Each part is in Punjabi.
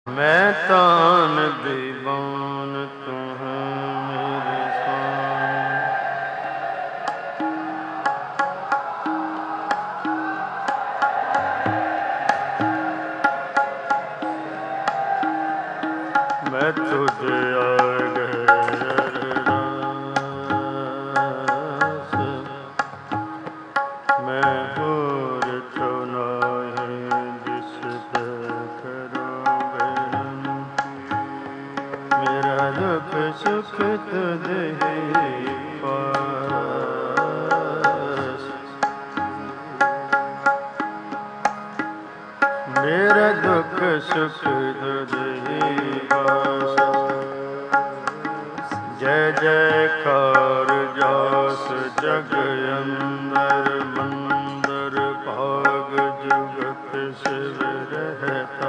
मैं तान दीवान तू है मेरे स्वामी। मैं तुझे आगे अरदास, मैं होर तो नहीं जिस पे करोगे रम। मेरा दुख सुख तुझे ही पास, मेरा दुख सुख तुझे ही पास। जय जयकार जास जग अंदर, मंदर भाग जुगत शिव रहता।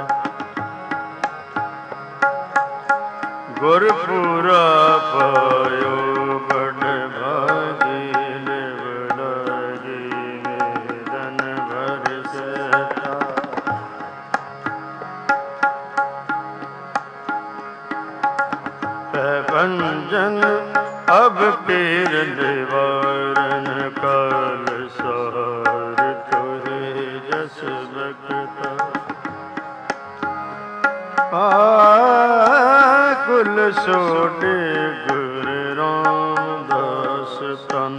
गुरपुरा पायो बड़ भागी, निवलागी निधन भर सहता। भंजन अब पीर निवारण, काल सहार तुहे जस बखता। कुल सोटे गुरु रामदास तन,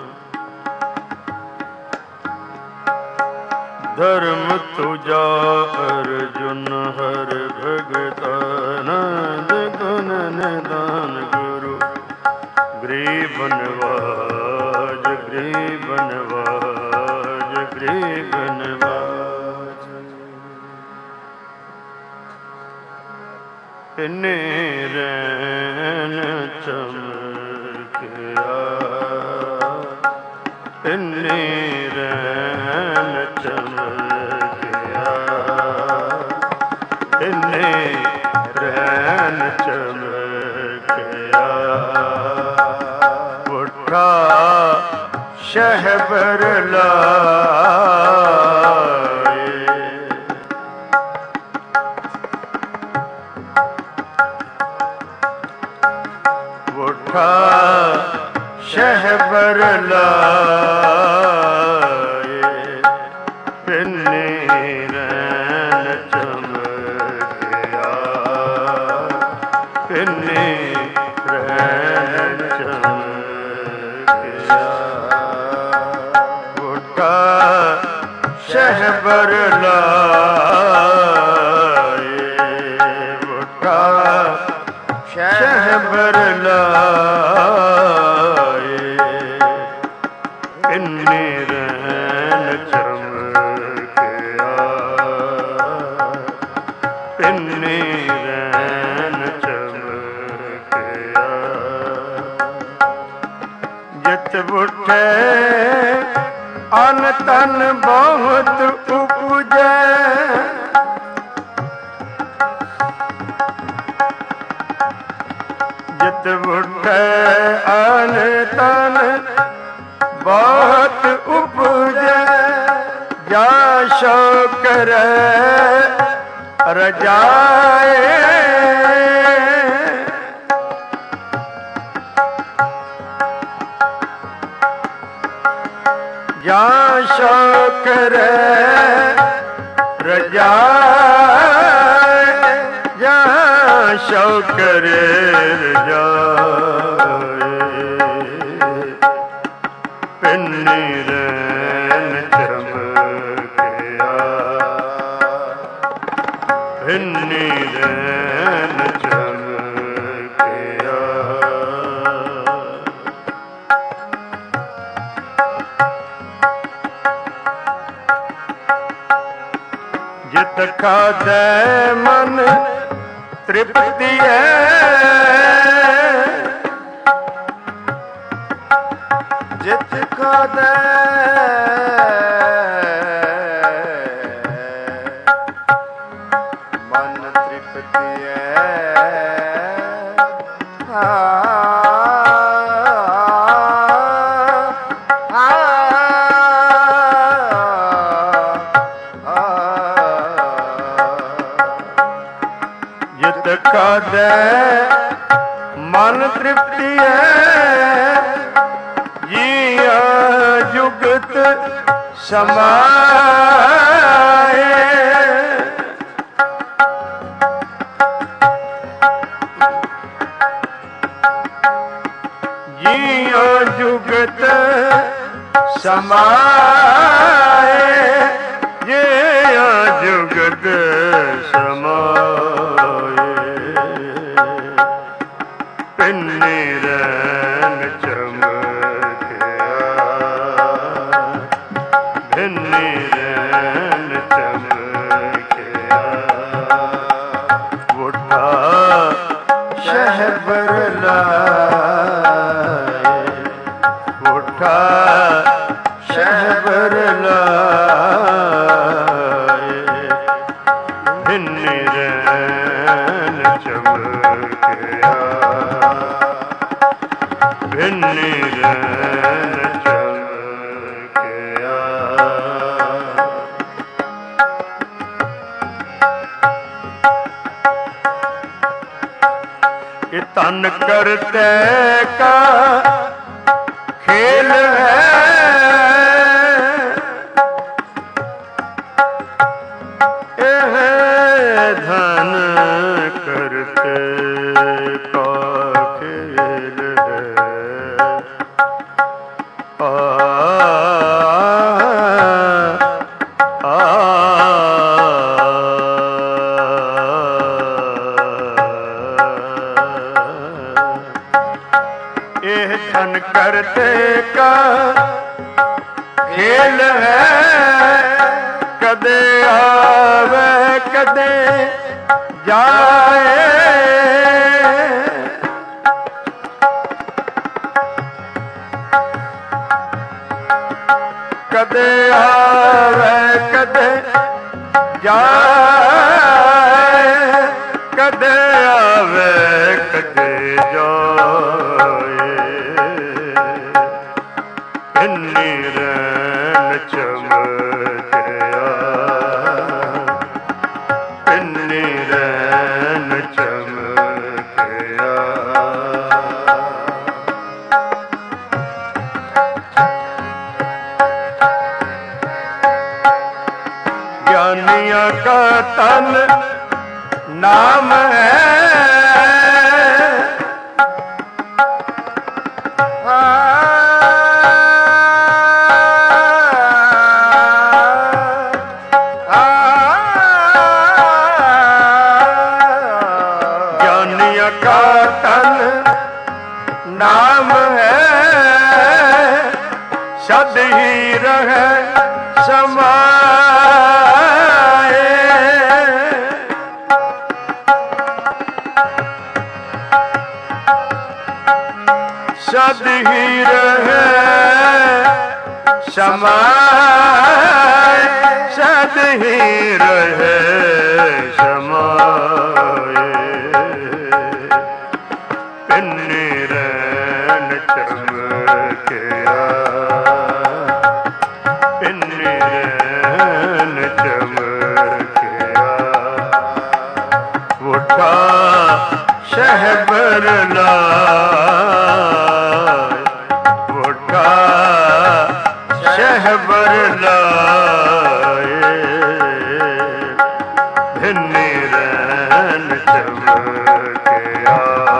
धर्म तुझा अर्जुन हर भगतानंद गुण निदान गुरु। गरीब नवाज गरीब नवाज गरीब नवाज। इन्ने रैन चमकिया, इन्ने रैन चमकिया, इन्ने रैन चमकिया। उठा शहबर लाए, उठा शहबर लाए। पिन्नी रैन चमकिया, पिन्नी रैन चमकिया। उठा शहबर लाए, उठा शहबर लाए। पिन्नी रैन चमकिया, पिन्नी रैन चमकिया। जित उठे अन तन बहुत उपजे, जित उठे अन तन बहुत उपजे। जा शो करे रजाए, जा शो करे रजाए, जा शो करे रजाए। पिन्नी रैन चमकिया, पिन्नी रैन चमकिया। जित खाधे मन तृप्ति है, जित खाधे मन तृप्ति है। ਜਿਤ ਖਾਧੈ ਮਨ ਤ੍ਰਿਪਤੀ ਹੈ, ਜੀਆ ਜੁਗਤ ਸਮਾਏ। ਜੀਆ ਜੁਗਤ ਸਮਾਏ, ਜੀਆ ਜੁਗਤ ਸਮਾਏ। ਪਿੰਨੇ ਰੈਣ ਚਮਕਿਆ, ਪਿੰਨੇ ਰੈਣ ਚਮਕਿਆ। ਵੋਟਾ ਸ਼ਹਿਬਰ ਲਾਏ, ਵੋਟਾ ਸ਼ਹਿਬਰ ਲਾਏ। ਪਿੰਨੇ ਰੈਣ ਚਮਕਿਆ, ਪਿੰਨੇ ਰੈਣ ਚਮਕਿਆ। ਇਹ ਤਨ ਕਰਤੇ ਕਾ ਖੇਲ ਹੈ, ਇਹ ਧਨ ਕਰਤੇ ਕਾ ਖੇਲ ਹੈ। ਇਹ ਧਨ ਕਰਤੇ ਕਾ ਖੇਲ ਹੈ, ਕਦੇ ਆਵੇ ਕਦੇ ਜਾਏ। ਕਦੇ ਆਵੇ ਕਦੇ ਜਾਏ, ਕਦੇ ਆਵੇ ਕਦੇ ਜਾਏ। ਪਿੰਨੇ ਰੈਣ ਚਮਕਿਆ, ਪਿੰਨੇ ਰੈਣ ਚਮਕਿਆ। ਗਿਆਨੀਆਂ ਕਾ ਤਨ ਨਾਮ ਹੈ, ਗਿਆਨੀਆਂ ਕਾ ਤਨ ਨਾਮ ਹੈ, ਸਦ ਹੀ ਰਹਿ ਸਮਾਏ। ਸਦ ਹੀ ਰਹਿ ਸਮਾਏ, ਸਦ ਹੀ ਰਹਿ ਸਮਾਏ। ਪਿੰਨੇ ਰੈਣ ਚਮਕਿਆ, ਪਿੰਨੇ ਰੈਣ ਚਮਕਿਆ। ਵੋਟਾ ਸ਼ਹਿਬਰ ਲਾਏ, ਵੋਟਾ ਸ਼ਹਿਬਰ ਲਾਏ। ਪਿੰਨੇ ਰੈਣ ਚਮਕਿਆ,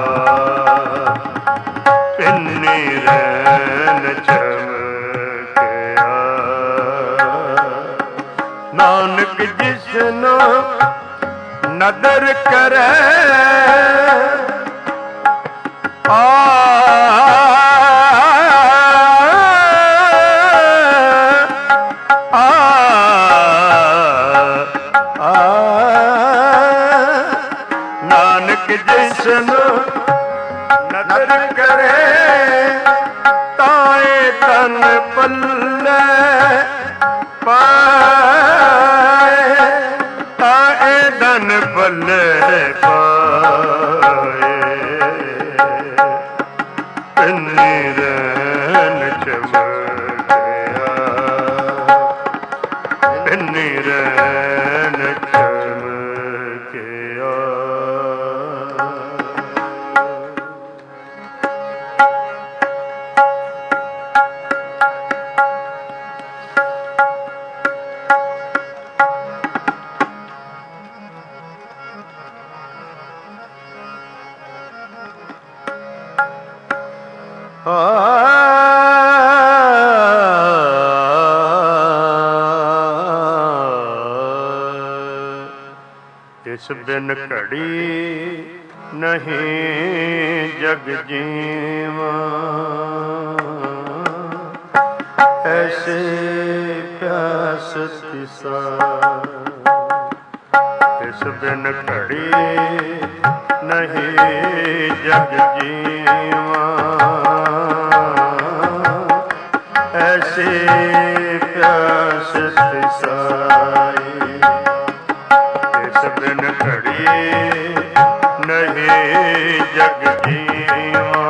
ਪਿੰਨੇ ਰੈਣ ਚਮਕਿਆ। ਨਾਨਕ ਜਿਸਨੂੰ ਨਦਰ ਕਰੇ, ਨਾਨਕ ਜਿਸਨੂੰ ਨਦਰ ਕਰੇ, ਤਾਏ ਤਨ ਪੱਲੇ ਪਾਏ, ਤਾਏ ਧਨ ਪੱਲੇ ਪਾਏ। ਪਿੰਨੇ ਰੈਣ ਚਮਕਿਆ, ਪਿੰਨੇ ਰੈਣ ਚਮਕਿਆ। ਰੈਣ ਚਮਕਿਆ, ਪਿੰਨੇ ਰੈਣ ਚਮਕਿਆ। ਨਾਨਕ ਜਿਸਨੂੰ ਨਦਰ ਕਰੇ, ਤਾਏ ਤਨ ਪੱਲੇ ਪਾਏ, ਤਾਏ ਧਨ ਪੱਲੇ ਪਾਏ। ਪਿੰਨੇ ਰੈਣ ਚਮਕਿਆ, ਪਿੰਨੇ ਰੈਣ ਚਮਕਿਆ। ਪਿੰਨੇ ਰੈਣ ਚਮਕਿਆ, ਪਿੰਨੇ ਰੈਣ ਚਮਕਿਆ। ਪਿੰਨੇ ਰੈਣ ਚਮਕਿਆ। ਇਸ ਬਿਨ ਘੜੀ ਨਹੀਂ ਜਗ ਜੀਵਾਂ, ਐਸੇ ਪਿਆਸ ਤਿਸਾ। ਇਸ ਬਿਨ ਘੜੀ ਨਹੀਂ ਜਗ ਜੀਵਾਂ, ਐਸੇ ਪਿਆਸ ਤਿਸਾਈ। ਇਸ ਬਿਨ ਘੜੀ ਨਹੀਂ ਜਗ ਜੀਵਾਂ,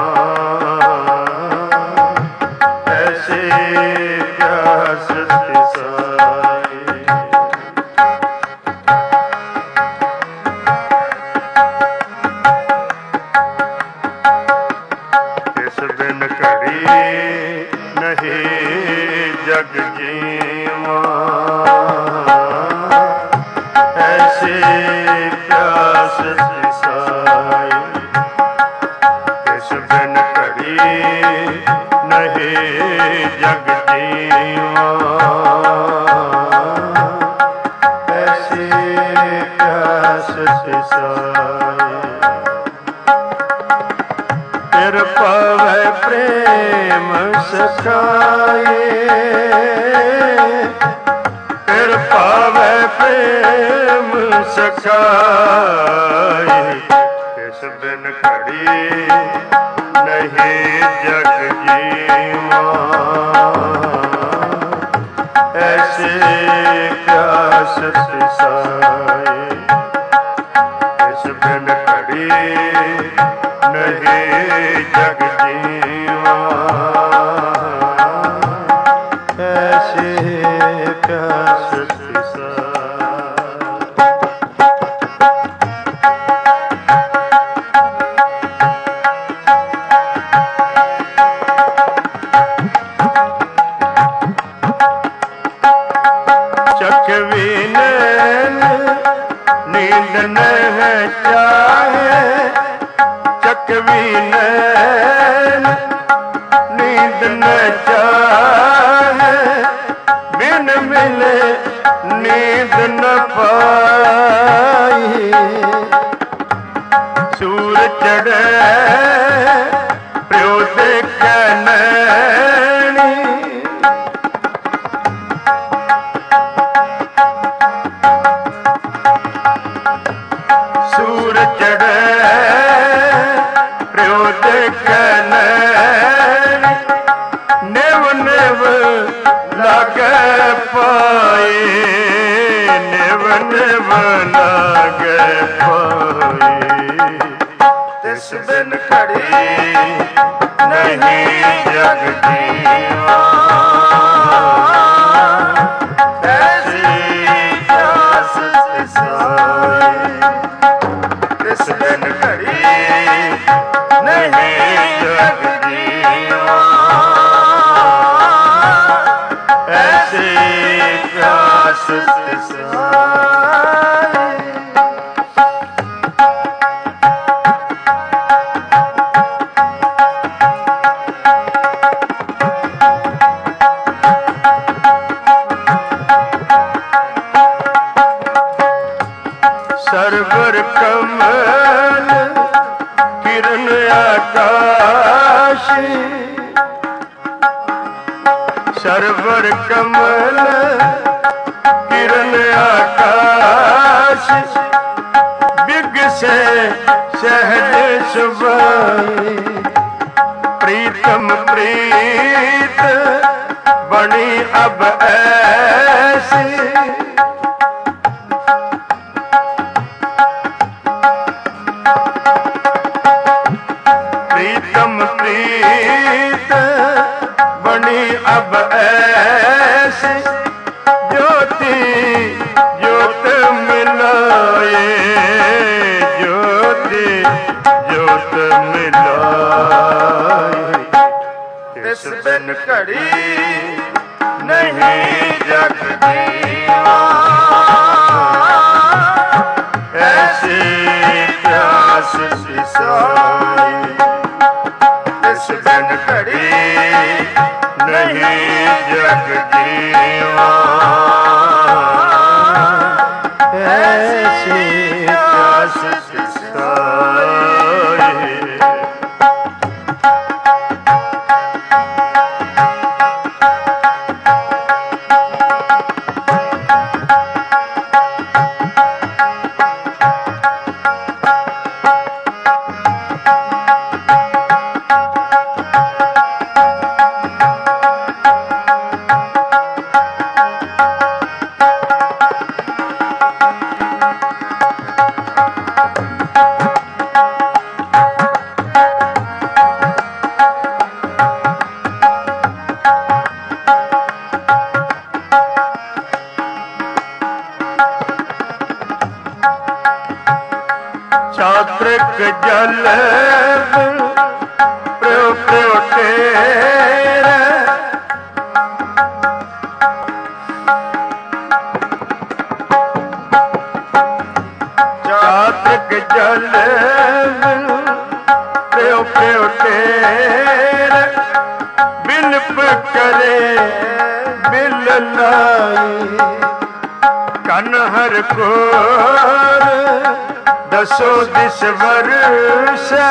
ਐਸੇ ਪਿਆਸ ਤਿਸਾਈ। ਇਸ ਬਿਨ ਘੜੀ ਨਹੀਂ ਜਗ ਜੀਵਾਂ, ਐਸੇ ਪਿਆਸ ਤਿਸਾਈ। ਇਸ ਬਿਨ ਘੜੀ ਨਹੀਂ ਜਗ ਜੀਵਾਂ, ਐਸੇ ਪਿਆਸ ਤਿਸਾਈ। ਫਿਰ ਪਾਵੈ ਪ੍ਰੇਮ ਸਖਾਏ, ਫਿਰ ਪਾਵੈ ਪ੍ਰੇਮ ਸਖਾਏ। ਇਸ ਬਿਨ ਘੜੀ ਨਹੀਂ ਜਗ ਜੀਵਾਂ, ਐਸੇ ਪਿਆਸ ਤਿਸਾਈ। ਇਸ ਬਿਨ ਘੜੀ ਨਹੀਂ ਜਗ ਜੀਵਾਂ, ਐਸੇ ਪਿਆਸ ਤਿਸਾਈ। ਚਖਵੀ ਨੈਣ ਨੀਂਦ ਨਹਿ ਚਾਹੇ, ਚਖਵੀ ਨੈਣ ਨੀਂਦ ਨ ਚਾਹੇ। ਬਿਨ ਮਿਲੇ ਨੀਂਦ ਨ ਪਾਈ, ਸੂਰ ਚੜ੍ਹੇ ਪਿਓ ਦੇਖੈ ਨੈਣੀ। ਸੂਰ ਚੜ੍ਹੇ ਪਿਓ ਦੇਖੈ ਨੈਣੀ। ਨਿਵ ਨਿਵ ਲਾਗੈ ਪਾਏ, ਨਿਵ ਨਿਵ ਲਾਗੈ ਪਾਏ। ਤਿਸ ਬਿਨ ਘੜੀ ਨਹੀਂ ਜਗ ਜੀਵਾਂ, ਐਸੀ ਪਿਆਸ ਤਿਸਾਈ। ਤਿਸ ਬਿਨ ਘੜੀ ਨਹੀਂ ਜਗ ਜੀਵਾਂ, ਐਸੀ ਪਿਆਸ ਤਿਸਾਈ। ਸਰਵਰ ਕਮਲ ਕਿਰਨ ਆਕਾਸ਼, ਸਰਵਰ ਕਮਲ ਕਿਰਨ ਆਕਾਸ਼। ਬਿਗਸੇ ਸਹਿਜ ਸੁਭਾਈ, ਪ੍ਰੀਤਮ ਪ੍ਰੀਤ ਬਣੀ ਅਬ ਐਸੀ। प्रीतम प्रीत बनी अब ऐसी। ज्योति ज्योत मिलाए, ज्योति ज्योत मिलाए। इस बिन घड़ी नहीं जग जीवा, ऐसी प्यास सिसाई। इस ਤਿਸ ਬਿਨ ਘੜੀ ਨਹੀਂ ਜਗ ਜੀਵਾ ਐਸੀ ਆਸ ਤਿਸਾਈ ਚਾਤ੍ਰਿਕ ਜਲ ਪ੍ਰਯੋ ਪ੍ਰਯੋ ਤੇਰੇ ਚਾਤ੍ਰਿਕ ਜਲ ਪ੍ਰਯੋ ਪ੍ਰਯੋ ਤੇਰੇ ਬਿਲਪ ਕਰੇ ਬਿਲ ਲਾਈ ਕਨ ਹਰ ਕੋਰ ਦਸੋ ਦਿਸ ਵਰਸੈ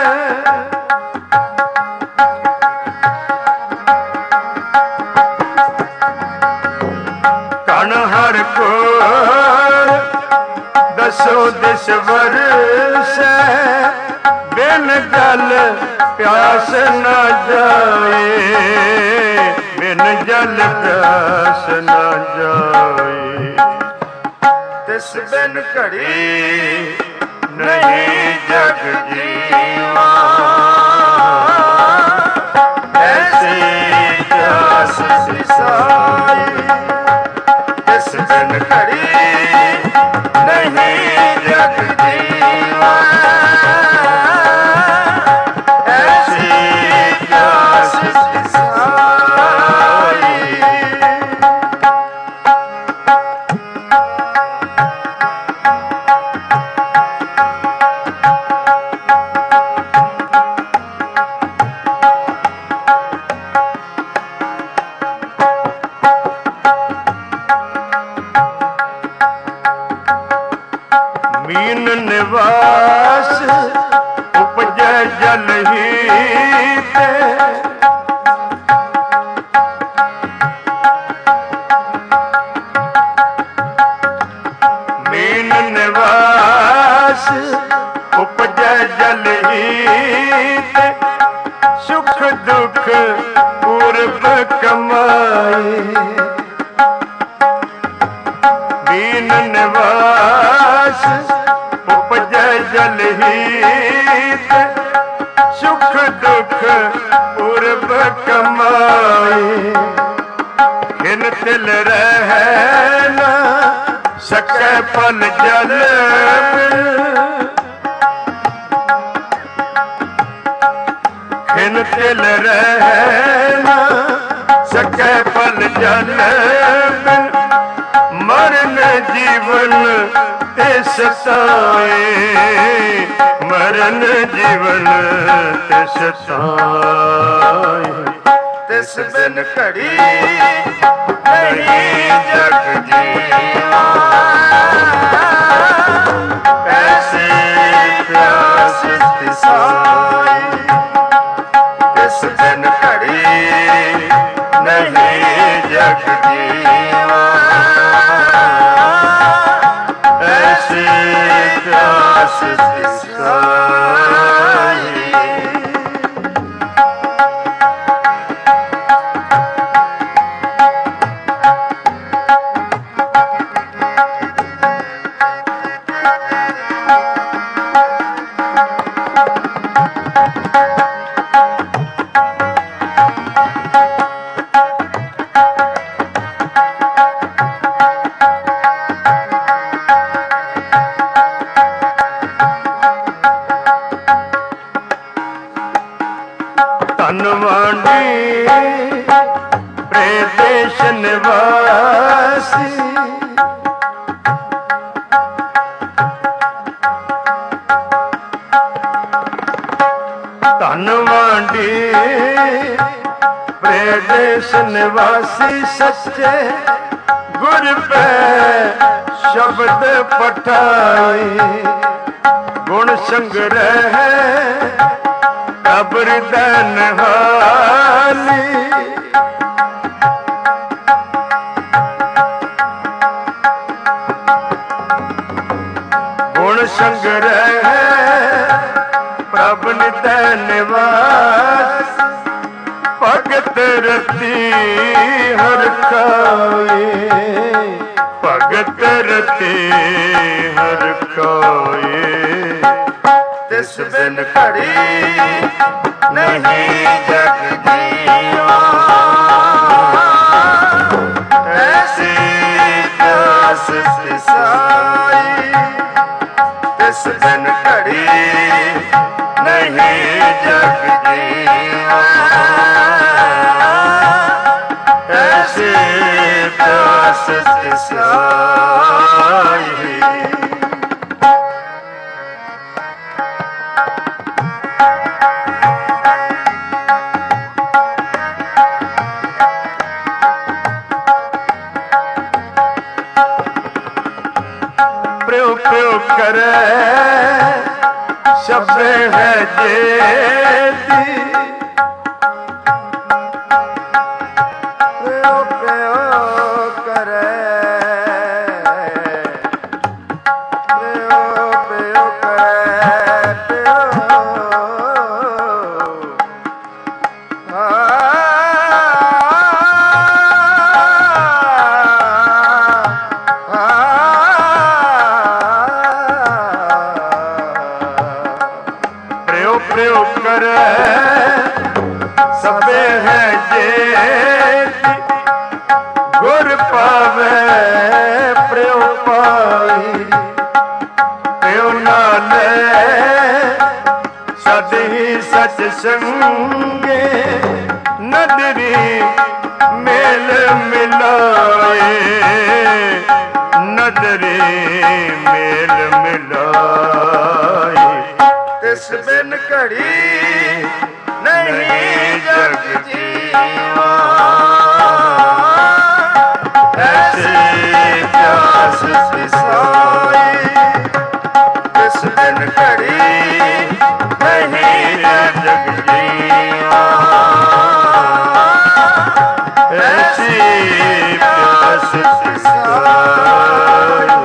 ਕਨ ਹਰ ਕੋਰ ਦਸੋ ਦਿਸ ਵਰਸੈ ਬਿਨ ਜਲ ਪਿਆਸ ਨਾ ਜਾਏ ਬਿਨ ਜਲ ਪਿਆਸ ਨਾ ਜਾਏ ਤਿਸ ਬਿਨ ਘੜੀ ਨਹੀਂ ਜਗ ਜੀਵਾ ਐਸੀ ਪਿਆਸ ਸਿਸਾਈ ਤਿਸ ਬਿਨ ਘੜੀ ਨਹੀਂ ਜਗ ਜੀਵਾ ਐਸੀ ਪਿਆਸ ਸਿਸਾਈ ਮੀਨ ਨਿਵਾਸ ਉਪਜੈ ਜਲ ਹੀ ਤੇ ਮੀਨ ਨਿਵਾਸ ਉਪਜੈ ਜਲ ਹੀ ਤੇ ਸੁਖ ਦੁਖ ਪੂਰਬ ਕਮਾਏ ਮੀਨ ਨਿਵਾਸ ਉਪਜੈ ਜਲ ਹੀਤ ਸੁਖ ਦੁਖ ਪੂਰਬ ਕਮਾਏ ਖਿਨ ਤਿਲ ਰਹਿ ਨਾ ਸਕੈ ਪਲ ਜਲ ਖਿਨ ਤਿਲ ਰਹਿ ਨਾ ਸਕੈ ਪਲ ਜਲ ਮਰਨ ਜੀਵਨ ਤੇ ਸਤਾਏ ਮਰਨ ਜੀਵਨ ਤੇ ਸਤਾਏ ਤਿਸ ਬਿਨ ਘੜੀ ਨਹੀਂ ਜਗ ਜੀਵਾ ਐਸੀ ਪਿਆਸ ਤਿਸਾਈ ਤਿਸ ਬਿਨ ਘੜੀ ਨਹੀਂ ਜਗ ਜੀਵਾ ਐਸੀ ਪਿਆਸ ਤਿਸਾਈ ਧਨਵਾਨੀ ਪ੍ਰਦੇਸ਼ ਨਿਵਾਸੀ ਧਨਵਾਂਡੀ ਪ੍ਰਦੇਸ਼ ਨਿਵਾਸੀ ਸੱਚੇ ਗੁਰ ਪੈ ਸ਼ਬਦ ਪਠਾਈ ਗੁਣ ਸੰਗ੍ਰਹਿ ਕਬਰਦਨ ਹਾਲੀ ਗੁਣ ਸੰਗ੍ਰਹਿ ਪ੍ਰਭ ਨਿਤੈ ਨਿਵਾਸ ਭਗਤ ਰਤੀ ਹਰ ਕਾਏ ਭਗਤ ਰਤੀ ਹਰ ਕਾਏ ਤਿਸ ਬਿਨ ਘੜੀ ਨਹੀਂ ਜਗ ਜੀਵਾ ਐਸੀ ਪਿਆਸ ਤਿਸਾਈ ਤਿਸ ਬਿਨ ਘੜੀ ਨਹੀਂ ਜਗ ਜੀਵਾ ਐਸੀ ਪਿਆਸ ਤਿਸਾਈ ਕਰੇ ਸ਼ਬਦ ਹੈ ਜੇਤੀ ਪਿਓ ਪਿਓ ਕਰੇ ਪਿਓ ਪਿਓ ਕਰੇ ਪਿਓ ਪ੍ਰਯੋਗ ਕਰੇ ਸਭੇ ਹੈ ਜੇਤੀ ਗੁਰ ਪਾਵੇ ਪ੍ਰਯੋਗ ਪਾਈ ਪਿਓ ਨਾਲੇ ਸਦੀ ਸਚ ਸੰਗੇ ਨਦਰੀ ਮੇਲ ਮਿਲਾਏ ਨਦਰੀ ਮੇਲ ਮਿਲਾਏ ਤਿਸ ਬਿਨ ਘੜੀ ਨਹੀਂ ਜਗ ਜੀਵਾ ਐਸੀ ਪਿਆਸ ਤਿਸਾਈ ਤਿਸ ਬਿਨ ਘੜੀ ਨਹੀਂ ਜਗ ਜੀਵਾ ਐਸੀ ਪਿਆਸ ਤਿਸਾਈ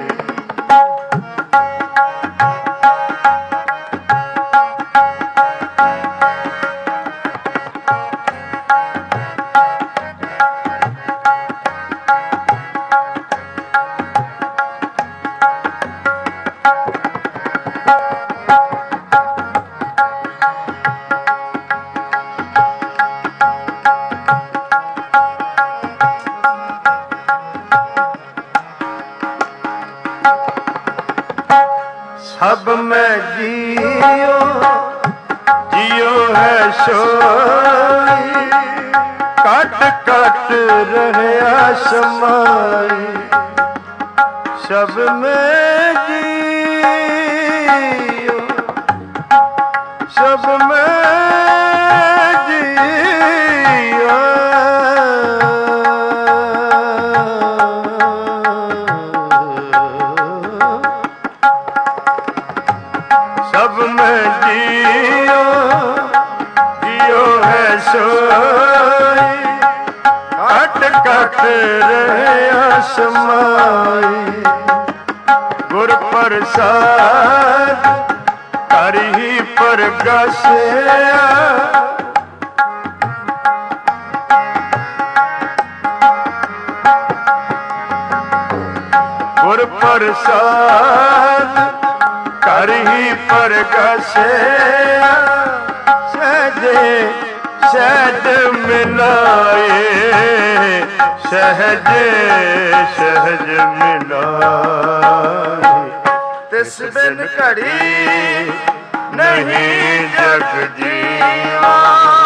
ਸਭ ਮੈਂ ਜੀਓ ਜੀਓ ਹੈ ਸੋਈ ਕੱਟ ਕੱਟ ਰਹਿਆ ਸਮਾਈ ਸਭ ਮੈਂ ਜੀਓ ਸਭ ਮੈਂ ਜੀਓ ਸਭ ਮੈਂ ਜੀਓ ਜੀਓ ਹੈ ਸੋਈ ਕੱਟ ਕੱਟ ਰਹਿਆ ਸਮਾਈ ਗੁਰ ਪ੍ਰਸਾਦ ਕਰ ਹੀ ਪ੍ਰਗਾਸਿਆ ਗੁਰ ਪ੍ਰਸਾਦ ਕਰ ਹੀ ਪ੍ਰਗਾਸਿਆ ਸਹਜੇ ਸਹਿਜ ਮਿਲਾਏ ਸਹਜੇ ਸਹਜ ਮਿਲਾਏ ਤਿਸ ਬਿਨ ਘੜੀ ਨਹੀਂ ਜਗ ਜੀਵਾ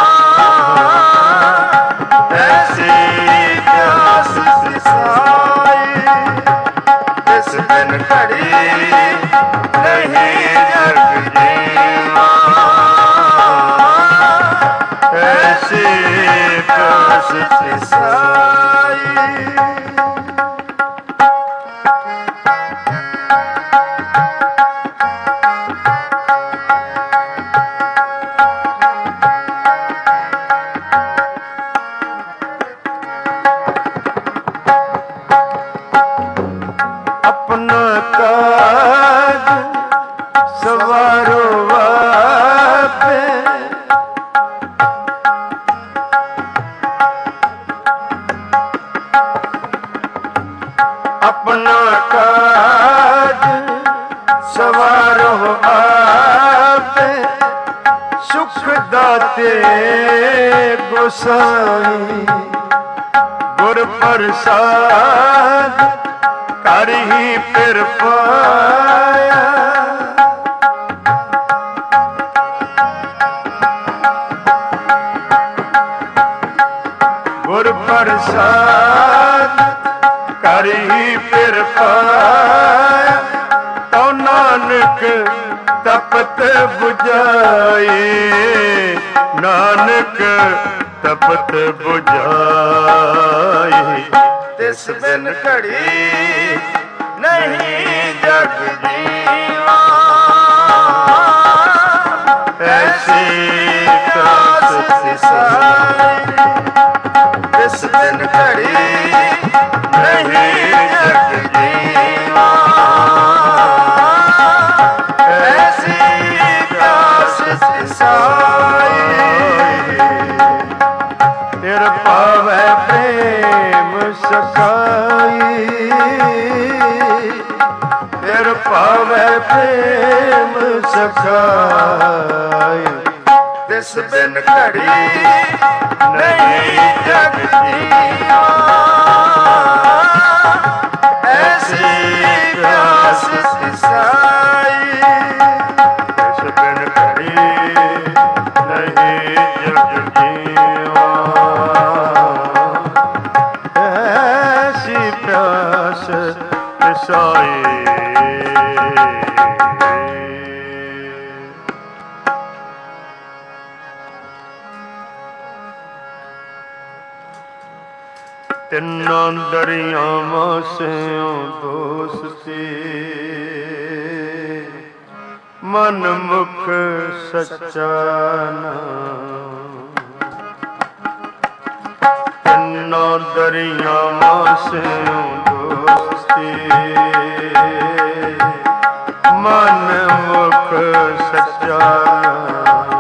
ਐਸੀ ਪਿਆਸ ਤਿਸਾਈ ਤਿਸ ਬਿਨ ਘੜੀ ਨਹੀਂ ਜਗ ਜੀਵਾ प्यास तिसाई। अपना काज सवारो आपे, अपना काज सवारो आपे, सुख दाते गोसाई। गुर प्रसाद कर ही फिर पाया, गुर प्रसाद कर ही फिर पाया। तो नानक तपत बुझाए, नानक तपत बुझाए। तिस बिन घड़ी नहीं जग जीवा, ऐसी प्यास तिसाई। तिस बिन घड़ी नहीं जग जीवा, ऐसी प्यास तिसाई। तिर पावै प्रेम सखाई, तिर पावै प्रेम सखाई। तिस बिन घड़ी नहीं जग जीवा, ऐसी प्यास तिसाई। तिस बिन घड़ी नहीं जग जीवा, ऐसी प्यास तिसाई। तिन्नां दरियावां सेओ दोस्ती, मन मुख सच्चा नाम। तिन्नां दरियावां सेओ दोस्ती, मन मुख सच्चा नाम।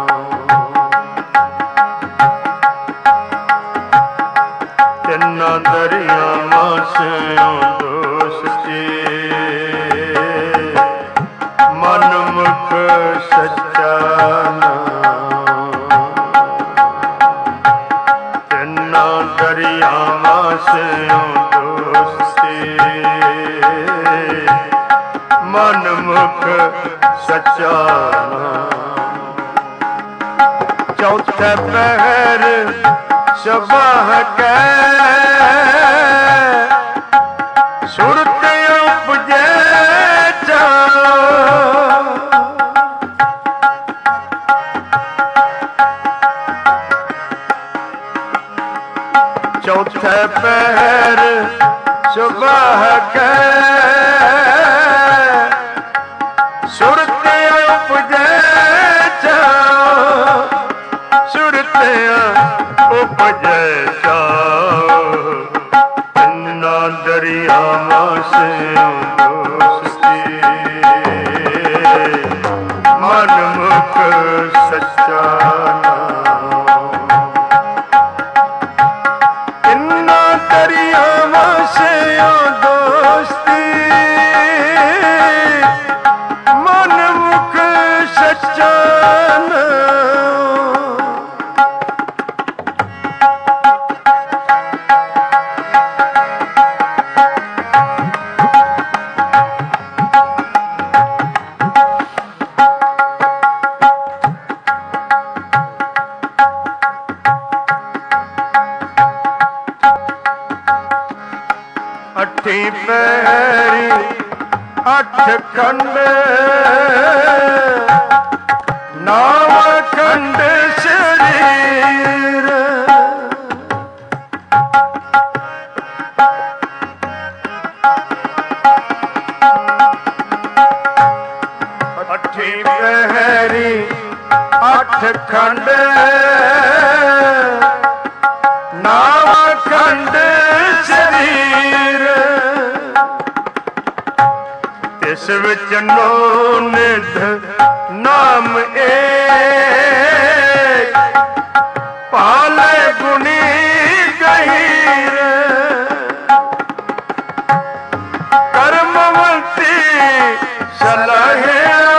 तिन्नां दरियावां सेओ दोस्ती, मन मुख सच्चा नाम। तिन्नां दरियावां सेओ दोस्ती, मन मुख सच्चा नाम। चौथे पहर सुबह कै सुरत उपजे जाओ। चौथे पहर सुबह कै सुरत उपजे जाओ, सुरत उपजे जाओ। तिन्नां दरियावां सेओ दोस्ती, मन मुख सच्चा नाम। तिन्नां दरियावां सेओ दोस्ती, मन मुख सच्चा नाम। अठी पैरी अठ खंड, नाम खंड शरीर। 8ਵੀਂ ਪਹਿਰੀ 8 ਖੰਡ ਨਾਮ ਖੰਡ ਸਰੀਰ ਤਿਸ ਵਿੱਚ ਨੋ ਨਿਧ ਨਾਮ ਏਕ ਪਾਲੇ ਗੁਣੀ ਗਹੀਰ ਕਰਮਵੰਤੀ ਸਲਾਹਿਆ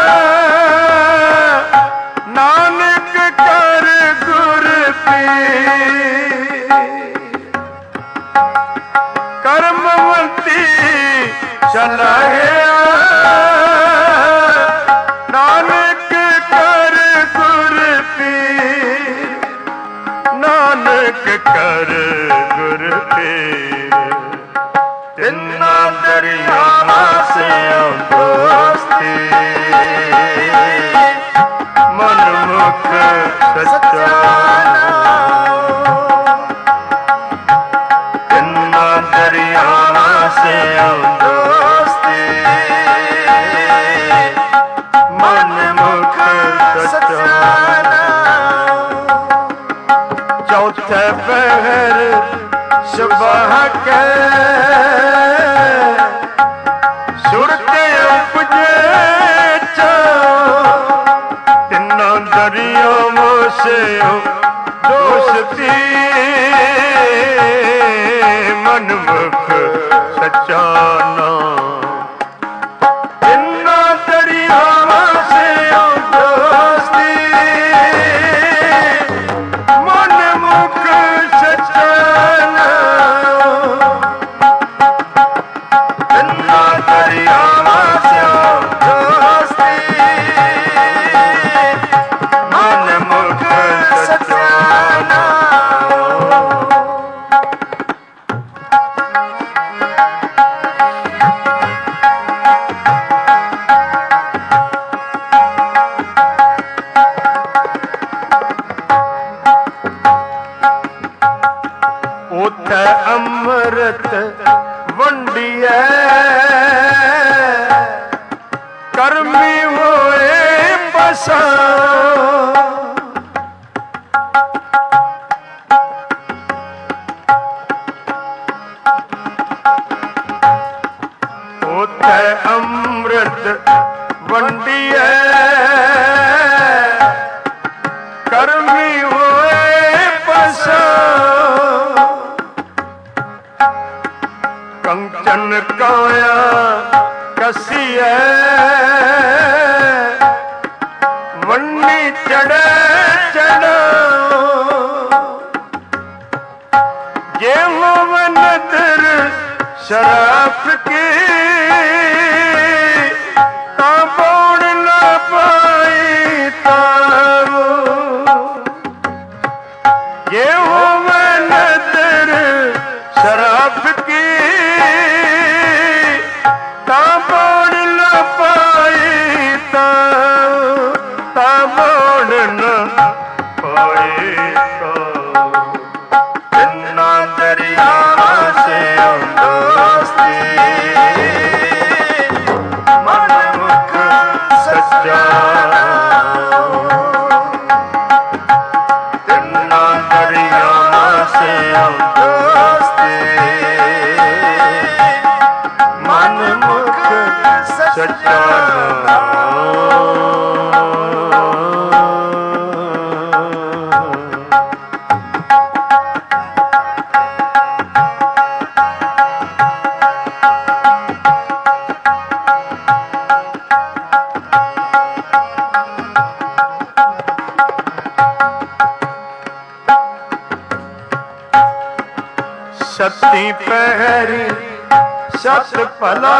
ਨਾਨਕ ਕਰ ਗੁਰ ਪੀਰ ਕਰਮਵੰਤੀ ਸਲਾਹਿਆ ਨਾਨਕ ਕਰ ਗੁਰ ਪੀਰ ਨਾਨਕ ਕਰ ਗੁਰ ਪੀਰ ਤਿੰਨਾ ਦਰਿਆਵਾਂ ਸੇ ਦੋਸਤੀ ਮਨਮੁਖ ਸੱਚਾ ਤਿੰਨਾ ਦਰਿਆਵਾਂ ਸੇ ਦੋਸਤੀ ਮਨਮੁਖ ਸੱਚਾ ਚੌਥੇ ਪਹਿਰ ਸੁਬਹ ਕੇ ਸੁਰਤੇ ਉਪਜੇ ਚੋ ਤਿੰਨਾਂ ਦਰਿਆਵਾਂ ਸੇ ਦੋਸਤੀ ਮਨਮੁਖ ਸੱਚਾ ਨਾਮ ਤਿੰਨਾਂ ਦਰਿਆਵਾਂ ਸੇ ਦੋਸਤੀ ਮਨਮੁਖ ਸੱਚਾ ਉਥੇ ਅੰਮ੍ਰਿਤ ਵੰਡੀਐ ਕਰਮੀ ਹੋਏ ਪਸਾ ਉਥੇ ਅੰਮ੍ਰਿਤ ਵੰਡੀਐ ਕਰਮੀ ਹੋਏ ਪਸਾ ਕੰਚਨ ਕਾਇਆ ਕਸੀਐ ਵੰਡੀ ਚੜੈ ਚੜੋ ਜੇ ਹੋਵ ਨਦਰ ਸ਼ਰਾਫ ਕੀ ਤਾਂ ਬੋੜ ਨਾ ਪਾਈ ਤਾਵੋ ਜੇ ਹੋਵ ਨਦਰ ਸ਼ਰਾਫ ਕੀ ਤਾਂ ਬੋੜ ਨਾ ਪਾਈ ਤਾਂ ਬੋੜ ਨਾ ਪਾਈ ਤਿੰਨਾਂ ਦਰਿਆਵਾਂ ਸੇ ਦੋਸਤੀ ਮਨਮੁਖ ਸੱਚਾ ਤਿੰਨਾਂ ਦਰਿਆਵਾਂ ਸੇ ਦੋਸਤੀ ਮਨਮੁਖ ਸੱਚਾ ਸਤੀ ਪਹਿਰੀ ਸਤ ਭਲਾ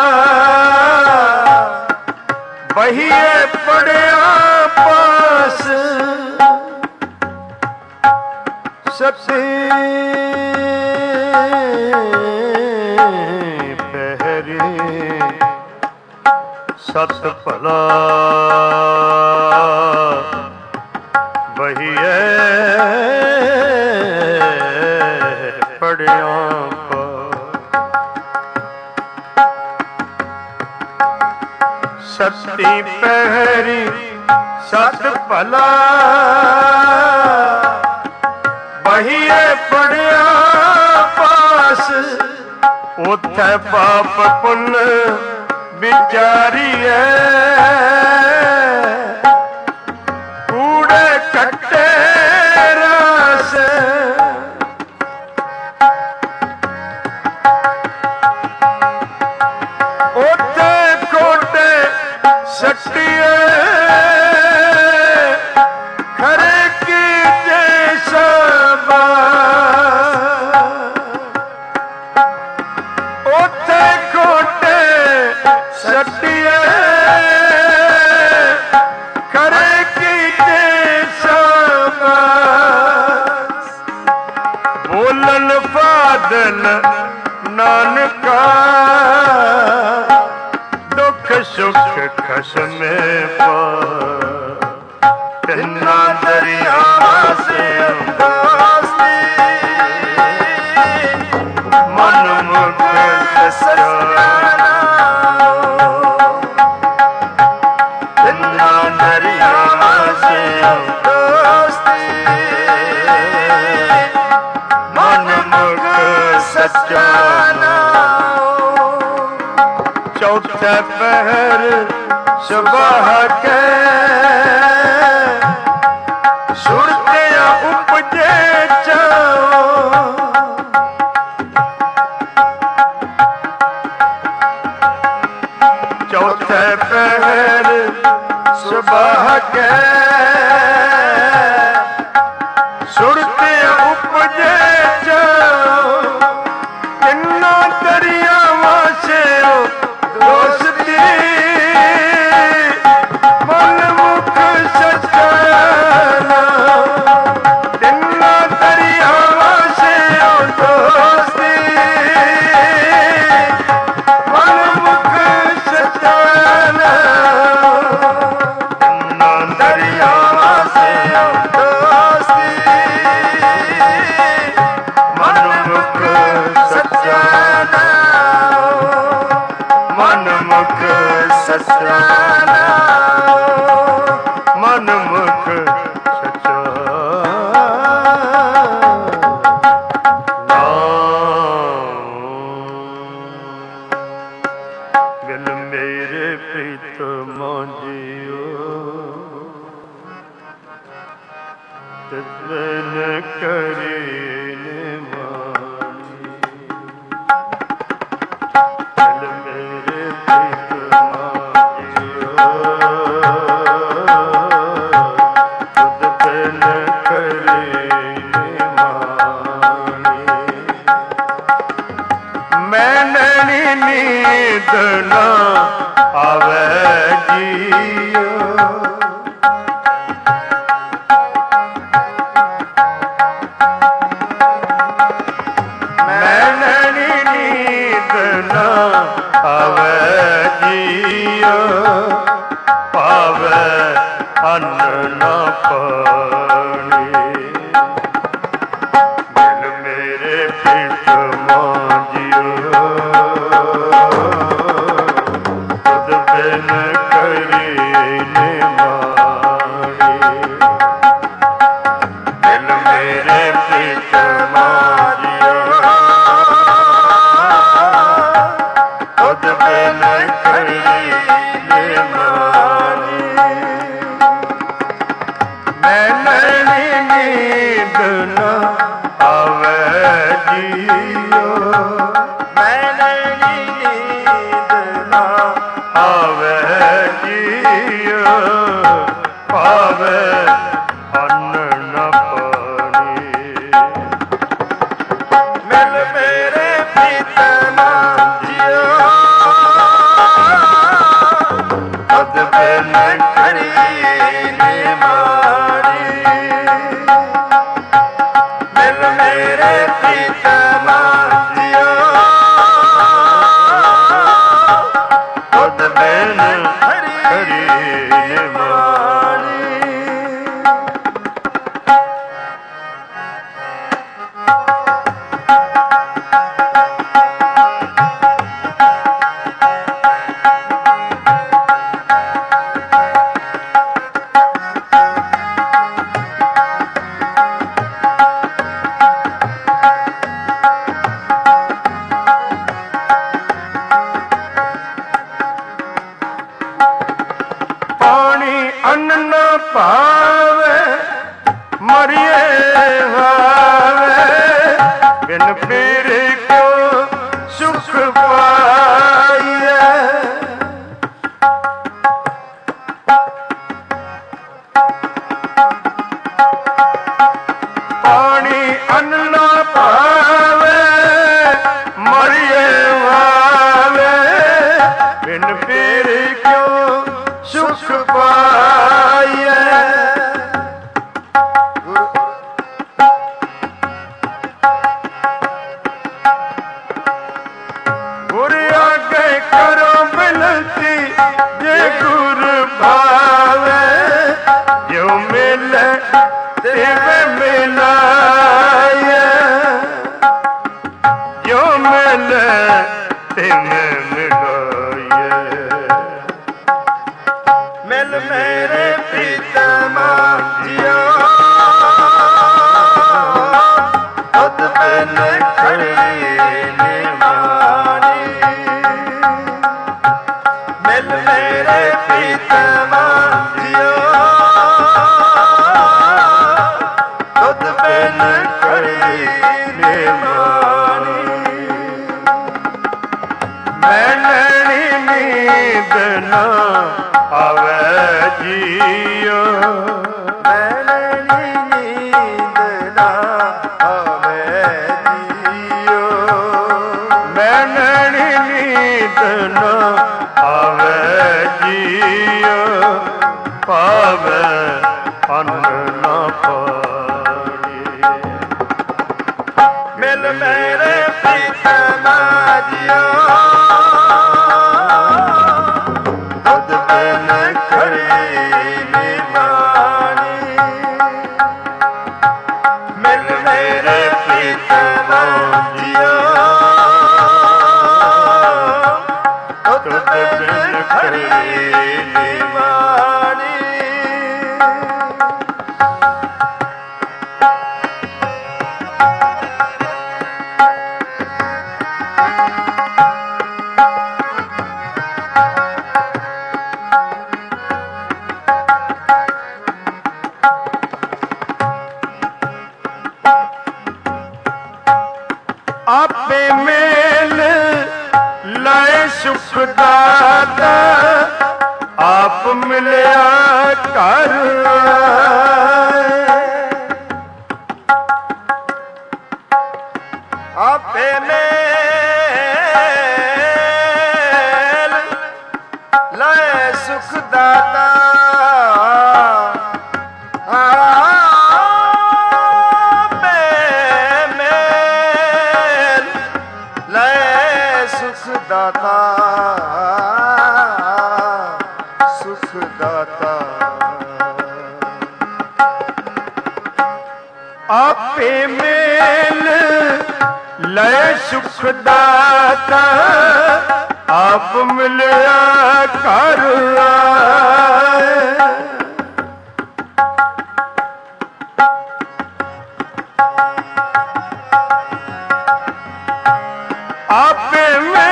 ਬਹੀਏ ਪੜਿਆ ਪਾਸ ਸਤੀ ਪਹਿਰੀ ਸਤ ਭਲਾ ਬਹੀਏ ਪੜਿਆ ਸੱਤੀ ਪਹਿਰੀ ਸਤ ਭਲਾ ਬਹੀਏ ਪੜਿਆ ਪਾਸ ਉਥੇ ਪਾਪ ਪੁੰਨ ਵਿਚਾਰੀਏ ਕੂੜੇ ਕੱਟੇ ਰਸ ਉਥੇ ਕੋਟੇ ਸੱਟੀਏ ਖਰੇ ਕੀ ਜੇ ਸਬਾ ਉਥੇ ਕੋਟੇ ਸੱਟੀਏ ਖਰੇ ਕੀ ਜੇ ਸਬਾ ਬੋਲਨ ਫਾਦਲ ਨਾਨਕਾ ਦੁਖ ਸੁਖ ਖਸਮੇ ਪਾ ਤਿੰਨਾ ਦਰਿਆਵਾਂ ਸੇ ਅੰਦਾਸੀ ਮਨ ਮੁਖ ਸਜਾਨਾ ਤਿੰਨਾ ਦਰਿਆਵਾਂ ਸੇ ਅੰਦਾਸੀ ਮਨ ਮੁਖ ਸਜਾਨਾ ਚੌਥੇ ਪਹਿਰ ਸੁਬਹ ਕੇ ਸੁਰਤਿਆ ਉਪਜੇ ਚਾਓ ਚੌਥੇ ਪਹਿਰ ਸੁਬਹ ਕੇ ਸੁਰਤਿਆ ਉਪਜੇ ਚਾਓ ਤਿੰਨਾਂ ਦਰਿਆਵਾਂ ਸੇ ਦੋਸਤੀ ਮਨ ਮੁਖ ਸਜਾਨਾ ਤਿੰਨਾਂ ਦਰਿਆਵਾਂ ਸੇ ਦੋਸਤੀ ਮਨ ਮੁਖ ਸਜਾਨਾ ਤਿੰਨਾਂ ਦਰਿਆਵਾਂ ਸੇ ਦੋਸਤੀ ਮਨ ਮੁਖ ਸਜਾਨਾ ਮਨ ਮੁਖ ਸਜਾਨਾ ਮਨ ਮੁਖ ਸਜਾਨਾ ਮਿਲ ਮੇਰੇ ਪ੍ਰੀਤਮ ਜੀਓ ਤਿਤਨ ਕਰੀ ਨਿਮਾਣੀ ਮਿਲ ਮੇਰੇ ਪ੍ਰੀਤਮ ਜੀਓ ਤਿਤਨ ਕਰੀ ਨਿਮਾਣੀ ਮੈਂ ਨੈਣੀ ਨੀਂਦ ਨਾ ਆਵੇ ਜੀਓ ਮੈਂ ਨੈਣੀ ਨੀਂਦ ਨਾ ਆਵੇ ਜੀਓ ਪਾਵੇ ਅੰਨ ਨਾ ਪਾਣੀ ਮਿਲ ਮੇਰੇ ਪ੍ਰੀਤਮ ਜੀਓ ਤੁਧ ਬਿਨ ਕਰੀ ਨਿਮਾਣੀ ਮਿਲ ਮੇਰੇ ਪ੍ਰੀਤਮ ਜੀਓ ਤੁਧ ਬਿਨ ਕਰੀ ਨਿਮਾਣੀ ਮੈਂ ਨੈਣੀ ਨੀਂਦ ਨਾ ਆਵੇ ਜੀਓ ਮੈਂ ਨੈਣੀ ਨੀਂਦ ਨਾ ਆਵੇ ਜੀਓ ਪਾਵੇ ਅੰਨ ਨਾ ਪਾਣੀ ਮਿਲ ਮੇਰੇ ਪ੍ਰੀਤਮ ਜੀਓ ਤੁਧ ਬਿਨ ਕਰੀ ਨਿਮਾਣੀ ਮਿਲ ਮੇਰੇ ਪ੍ਰੀਤਮ ਜੀਓ ਤੁਧ ਬਿਨ ਕਰੀ ਨਿਮਾਣੀ ਅੰਨ ਨਾ ਭਾਵੇ ਮਰੀਏ ਹਾਵੇ ਬਿਨ ਪੀਰ ਕਿਉ ਸੁਖ ਪਾਈਐ ਪਾਣੀ ਅੰਨ ਨਾ ਭਾਵੇ ਮਰੀਏ ਹਾਵੇ ਬਿਨ ਪੀਰ ਕਿਉ ਸੁਖ ਪਾਈਐ ਗੁਰ ਆਗੇ ਕਰੋ ਬਿਨਤੀ ਜੇ ਗੁਰ ਭਾਵੇ ਜੋ ਮਿਲੇ ਤਿਵੇਂ ਮਿਲਾਏ ਜੋ ਮਿਲੇ ਤਿਵੇਂ ਮਿਲਾਏ ਮਿਲ ਮੇਰੇ ਪ੍ਰੀਤਮ ਜੀਓ ਤੁਧ ਬਿਨ ਖੜੀ ਨਿਮਾਣੀ ਮਿਲ ਮੇਰੇ ਪ੍ਰੀਤਮ ਜੀਓ ਤੁਧ ਬਿਨ ਖੜੀ ਨਿਮਾਣੀ ਮੈਂ ਲੈਣੀ ਨੀਂਦ ਨਾ ਆਵੇ ਜੀਓ ਮੈਂ ਲੈਣੀ ਨੀਂਦ ਨਾ ਆਵੇ ਜੀਓ ਮੈਂ ਲੈਣੀ ਨੀਂਦ ਨਾ ਆਵੇ ਜੀਓ ਪਾਵੇ ਅੰਨ ਨਾ ਪਾਣੀ ਮਿਲ ਮੇਰੇ ਪ੍ਰੀਤਮ ਜੀਓ ਤੁਧ ਬਿਨ ਖੜੀ ਨਿਮਾਣੀ ਮਿਲ ਮੇਰੇ ਪ੍ਰੀਤਮ ਜੀਓ ਤੁਧ ਬਿਨ ਖੜੀ ਨਿਮਾਣੀ ਆਪੇ ਮੇਲ ਲੈ ਸੁਖ ਦਾਤਾ ਆਪ ਮਿਲਿਆ ਘਰ ਆਪੇ ਮੇਲ ਲੈ ਸੁਖ ਦਾਤਾ ਦਾਤਾ ਸੁਖ ਦਾਤਾ ਆਪੇ ਮੇਲ ਲੈ ਸੁਖ ਦਾਤਾ ਆਪ ਮਿਲਿਆ ਘਰ ਆਏ ਆਪੇ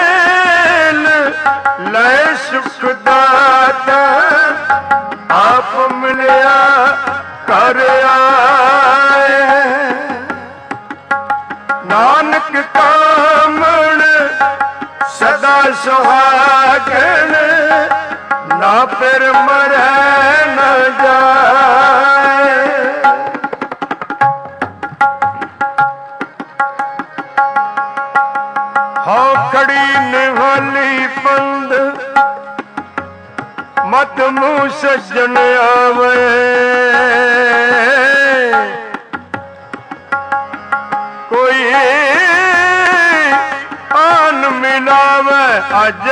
ਲੈ ਸੁਖ ਦਾਤਾ ਆਪ ਮਿਲਿਆ ਘਰ ਆਏ ਨਾਨਕ ਕਾਮਣ ਸਦਾ ਸੁਹਾਗਣ ਨਾ ਫਿਰ ਮਰੈ ਨਾ ਜਾਏ ਹਉ ਖੜੀ ਨਿਹਾਲੀ ਪੰਦ ਮਤ ਮੂੰਹ ਸੱਜਣ ਆਵੇ ਕੋਈ ਆਨ ਮਿਲਾਵੇ ਅਜ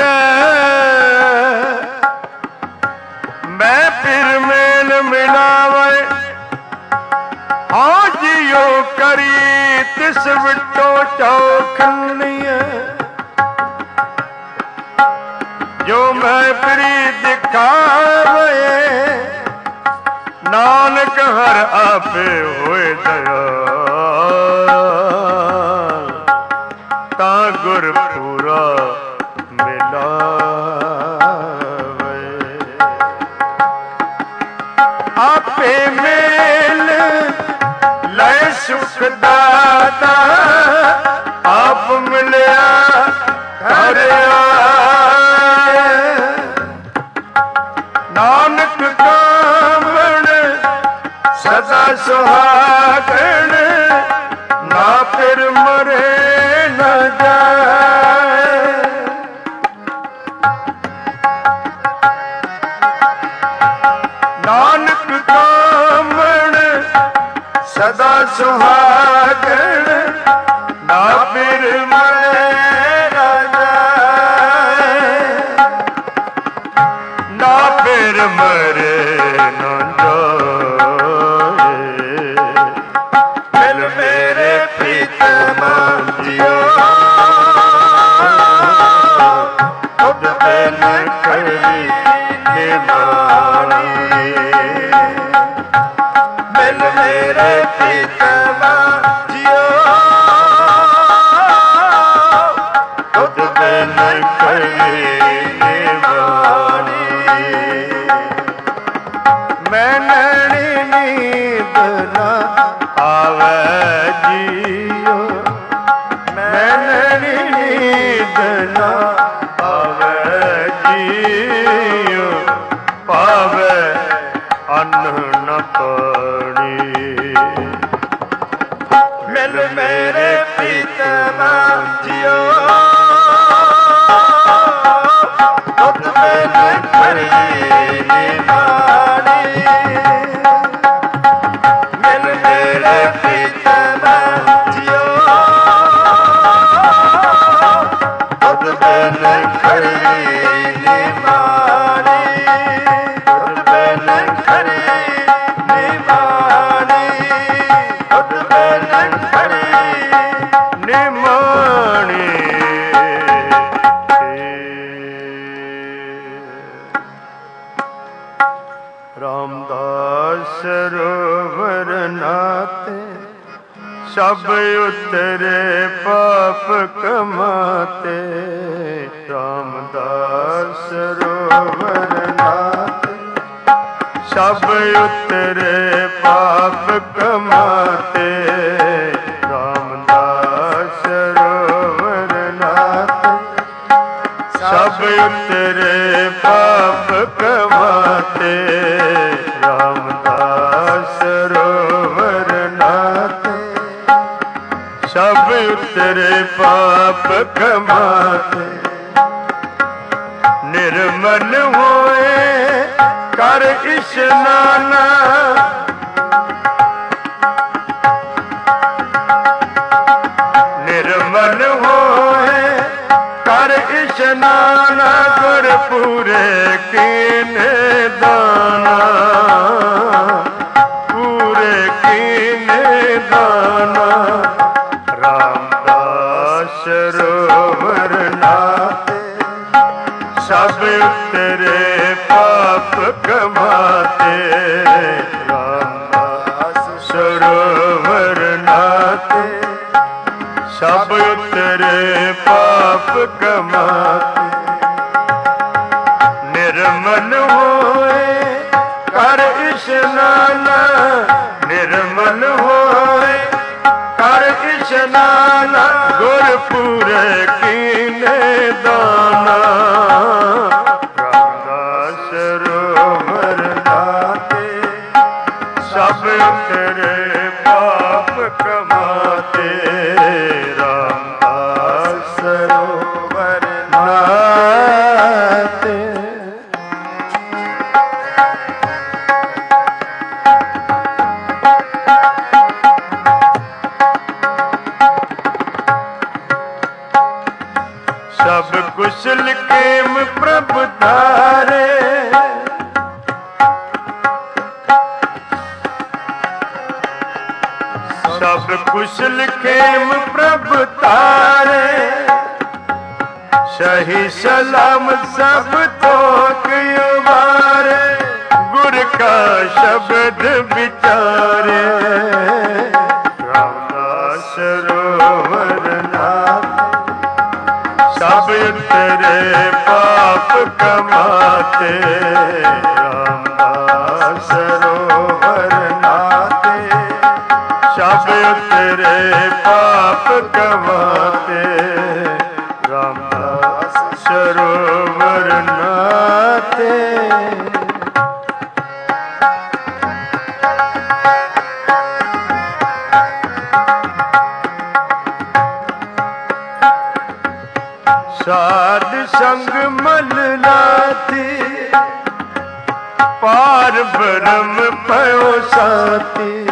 ਮੈਂ ਫਿਰ ਮੇਲ ਮਿਲਾਵੇ ਹਾਂ ਜਿਉ ਕਰੀ ਤਿਸ ਵਿਟੋ ਚੌਖਣੀਏ ਜੋ ਮੈਂ ਪ੍ਰੀ ਦਿਖਾਵੇ ਨਾਨਕ ਹਰ ਆਪੇ ਹੋਏ ਦਇਆਲ ਤਾਂ ਗੁਰ ਪੂਰਾ ਮਿਲਾਵੇ ਆਪੇ ਮੇਲ ਲੈ ਸੁਖ ਦਾਤਾ ਆਪ ਮਿਲਿਆ ਘਰ ਆਏ। ਨਾਨਕ ਕਾਮਣ ਸਦਾ ਸੁਹਾਗਣ ਨਾ ਫਿਰ ਮਰੇ ਨਾ ਜਾਏ। ਨਾਨਕ ਕਾਮਣ ਸਦਾ ਸੁਹਾਗਣ ਨਾ ਫਿਰ ਮਰੇ ਨਾ ਜਾਏ। ਨਾ ਫਿਰ ਮਰੇ ਨਾ ਜਾਏ। ਮਿਲ ਮੇਰੇ ਪ੍ਰੀਤਮ ਜੀਓ ਤੁਧ ਬਿਨ ਕਰੀ ਨਿਮਾਣੀ। ਮਿਲ ਮੇਰੇ ਪ੍ਰੀਤਮ ਜੀਓ ਤੁਧ ਬਿਨ ਕਰੀ ਨਿਮਾਣੀ। ਮੈਂ ਨੈਣੀ ਨੀਂਦ ਨਾ ਆਵੇ ਜੀਓ। ਮੈਂ ਨੈਣੀ ਨੀਂਦ ਨਾ ਆਵੇ ਜੀਓ। ਪਾਵੇ ਅੰਨ ਨ ਪਾਣੀ। ਮਿਲ ਮੇਰੇ ਪ੍ਰੀਤਮ ਜੀਓ ਤੁਧ ਬਿਨ ਕਰੀ ਨਿਮਾਣੀ। ਮਿਲ ਮੇਰੇ ਪ੍ਰੀਤਮ ਜੀਓ ਤੁਧ ਬਿਨ ਕਰੀ ਨਿਮਾਣੀ। ਤੁਧ ਬਿਨ ਕਰੀ ਨਿਮਾਣੀ। ਤੁਧ ਬਿਨ ਕਰੀ ਨਿਮਾਣੀ। ਰਾਮਦਾਸ ਸਰੋਵਰ ਨਾਤੇ ਸਭ ਉਤਰੇ ਪਾਪ ਕਮਾਤੇ। ਰਾਮਦਾਸ ਸਰੋਵਰ ਨਾਤੇ ਸਭ ਉਤਰੇ ਪਾਪ ਕਮਾਤੇ। ਰਾਮਦਾਸ ਸਰੋਵਰ ਨਾਤੇ ਸਭ ਉਤਰੇ ਪਾਪ ਕਮਾਤੇ। ਰਾਮਦਾਸ ਸਰੋਵਰ ਨਾਤੇ ਸਭ ਉਤਰੇ ਪਾਪ ਕਮਾਤੇ। ਨਿਰਮਲ ਹੋਏ ਕਰ ਇਸ਼ਨਾਨ। ਨਿਰਮਲ ਹੋਏ ਕਰ ਇਸ਼ਨਾਨ। ਗੁਰ ਪੂਰੇ ਕੀਨੇ ਦਾਨਾ। ਪੂਰੇ ਕੀਨੇ ਦਾਨਾ। ਰਾਮਦਾਸ ਸਰੋਵਰ ਨਾਤੇ ਸਭ ਉਤਰੇ ਪਾਪ ਕਮਾਤੇ। ਰਾਮਦਾਸ ਸਰੋਵਰ ਨਾਤੇ ਸਭ ਉਤਰੇ ਪਾਪ ਕਮਾਤੇ। ਨਿਰਮਲ ਹੋਏ ਕਰ ਇਸ਼ਨਾਨ। ਨਿਰਮਲ ਹੋਏ ਕਰ ਇਸ਼ਨਾਨ। ਗੁਰ ਪੂਰੇ ਕੀਨੇ ਦਾਨਾ। ਰਾਮਦਾਸ ਸਰੋਵਰ ਨਾਤੇ ਸਭ ਉਤਰੇ ਪਾਪ ਕਮਾਤੇ। ਰਾਮਦਾਸ ਸਰੋਵਰ ਨਾਤੇ ਸਭ ਕੁਸ਼ਲ ਕੇਮ ਪ੍ਰਭ ਧਾਰੇ। ਸਭ ਕੁਸ਼ਲ ਖੇਮ ਪ੍ਰਭ ਤਾਰੇ। ਸਹੀ ਸਲਾਮਤ ਸਭ ਤੋਕ ਉਬਾਰੇ। ਗੁਰ ਕਾ ਸ਼ਬਦ ਵਿਚਾਰੇ। ਰਾਮਦਾਸ ਸਰੋਵਰ ਨਾਤੇ ਸਭ ਉਤਰੇ ਪਾਪ ਕਮਾਤੇ। ਰਾਮਦਾਸ ਸਰੋਵਰ ਨਾਤੇ, ਸ਼ਬ ਉਤਰੇ ਪਾਪ ਕਮਾਤੇ, ਰਾਮਦਾਸ ਸਰੋਵਰ ਨਾਤੇ। ਸਾਧ ਸੰਗ ਮਲ ਲਾਤੀ, ਪਾਰ ਬ੍ਰਹਮ ਪਇਓ ਸਾਥੀ,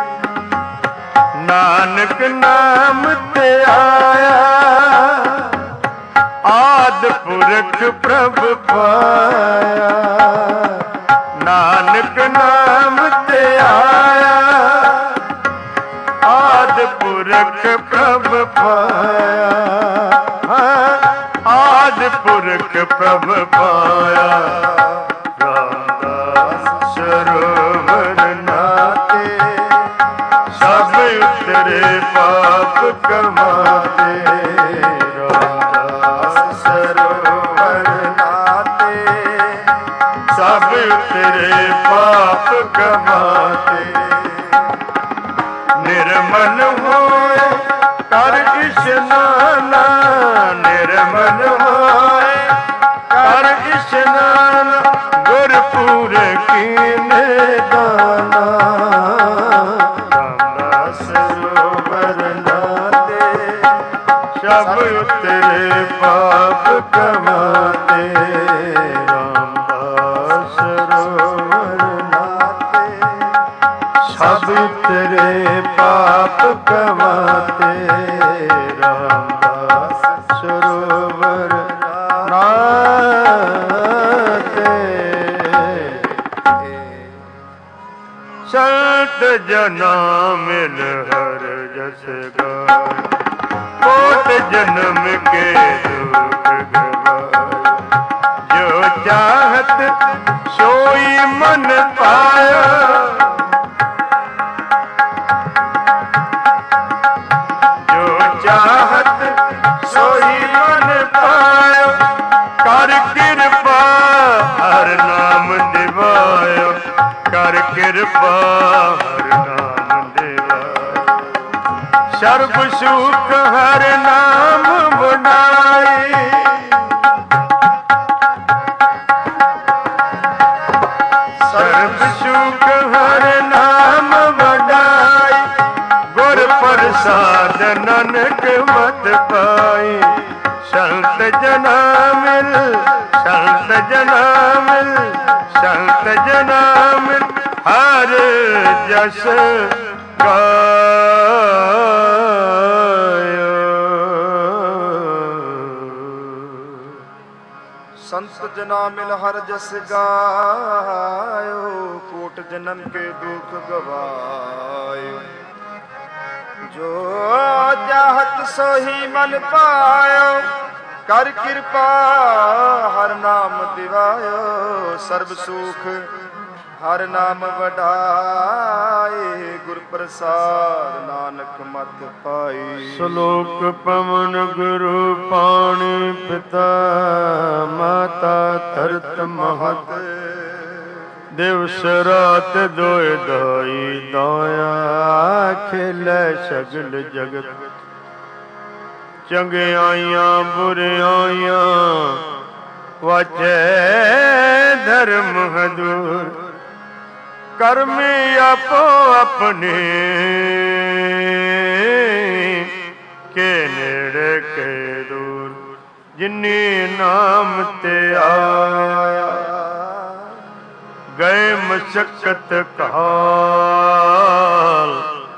ਨਾਨਕ ਨਾਮ ਤੇ ਆਇਆ, ਆਦਿ ਪੁਰਖ ਪ੍ਰਭ ਪਾਇਆ। ਨਾਨਕ ਨਾਮ ਤੇ ਆਇਆ, ਆਦਿ ਪੁਰਖ ਪ੍ਰਭ ਪਾਇਆ, ਆਦਿ ਪੁਰਖ ਪ੍ਰਭ ਪਾਇਆ। ਰਾਮਦਾਸ ਸਰੋਵਰ ਨਾਤੇ, ਸਭ ਉਤਰੇ ਪਾਪ ਕਮਾਤੇ, ਰਾਮਦਾਸ ਸਰੋਵਰ ਨਾਤੇ, ਸਭ ਉਤਰੇ ਪਾਪ ਕਮਾਤੇ। ਨਿਰਮਲ ਹੋਏ ਕਰ ਇਸ਼ਨਾਨ, ਨਿਰਮਲ ਹੋਏ ਕਰ ਇਸ਼ਨਾਨ, ਗੁਰਪੁਰ ਕੀਨੇ ਦਾਨਾ। ਰਾਮਦਾਸ ਸਰੋਵਰ ਨਾਤੇ, ਸਭ ਉਤਰੇ ਪਾਪ ਕਮਾਤੇ, ਰਾਮਦਾਸ ਸਰੋਵਰ ਨਾਤੇ, ਸਭ ਉਤਰੇ ਪਾਪ ਕਮਾਤੇ, ਰਾਮਦਾਸ ਸਰੋਵਰ ਨਾਤੇ। ਸੰਤ ਜਨਾ ਮਿਲ ਹਰ ਜਸ ਗਾਏ, ਕੋਟ ਜਨਮ ਕੇ ਦੁਖ ਗਵਾਏ। ਜੋ ਚਾਹਤ ਸੋਈ ਮਨ ਪਾਇਆ, ਜੋ ਚਾਹਤ ਸੋਈ ਮਨ ਪਾਇਆ। ਕਰ ਕਿਰਪਾ ਹਰ ਨਾਮ ਦਿਵਾਇਆ, ਕਰ ਕਿਰਪਾ ਹਰ ਨਾਮ ਦਿਵਾਇਆ। ਸਰਬ ਸੁਖ ਹਰ ਨਾਮ ਬਣਾਈ, ਸਰਬ ਸੁਖ ਹਰ ਨਾਮ ਬਣਾਈ। ਗੁਰ ਪ੍ਰਸਾਦ ਨਾਨਕ ਮਤ ਪਾਈ, ਸੰਤ ਜਨਾ ਮਿਲ, ਸੰਤ ਜਨਾ ਮਿਲ, ਸੰਤ ਜਨਾ ਮਿਲ, ਹਰ ਜਸ ਗਾਇਓ। ਸੰਤ ਜਨਾ ਮਿਲ ਹਰ ਜਸ ਗਾਇਓ, ਕੋਟ ਜਨਮ ਕੇ ਦੁਖ ਗਵਾਇਓ। ਜੋ ਚਾਹਤ ਸੋਹੀ ਮਨ ਪਾਇਓ, ਕਰ ਕਿਰਪਾ ਹਰ ਨਾਮ ਦਿਵਾਇਓ। ਸਰਬ ਸੁਖ ਹਰ ਨਾਮ ਵਡਾਏ, ਗੁਰ ਪ੍ਰਸਾਦ ਨਾਨਕ ਮਤ ਪਾਈ। ਸ਼ਲੋਕ ਪਵਨ ਗੁਰੂ ਪਾਣੀ ਪਿਤਾ, ਮਾਤਾ ਧਰਤ ਮਹਤ। ਦਿਵਸ ਰਾਤ ਦੋਇ ਦਾਈ ਦਾਇਆ, ਖੇਲੇ ਸਗਲ ਜਗਤ। ਚੰਗਿਆਈਆਂ ਬੁਰਿਆਈਆਂ ਵਾਜੈ ਧਰਮ ਹਦੂਰ। ਕਰਮੀ ਆਪੋ ਆਪਣੇ, ਕੇ ਨੇੜੇ ਕੇ ਦੂਰ। ਜਿਨੀ ਨਾਮ ਤੇ ਆਇਆ, ਗਏ ਮਸ਼ਕਤ ਕਾਲ।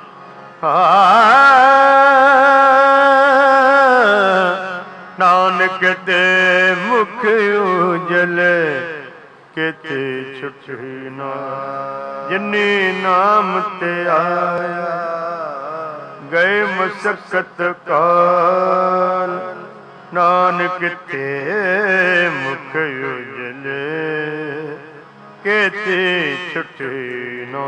ਨਾਨਕ ਤੇ ਮੁਖ ਉਜਲੇ, ਕਿਤੇ ਛੁਟੀ ਨਾ। ਜਿਨੀ ਨਾਮ ਤੇ ਆਇਆ, ਗਏ ਮਸ਼ਕਤ ਕਾਲ। ਨਾਨਕ ਤੇ ਮੁਖ ਉਜਲੇ, ਕਿਤੇ ਛੁਟੀ ਨਾ।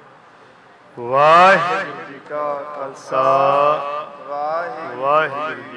ਵਾਹਿਗੁਰੂ ਜੀ ਕਾ ਖਾਲਸਾ, ਵਾਹਿਗੁਰੂ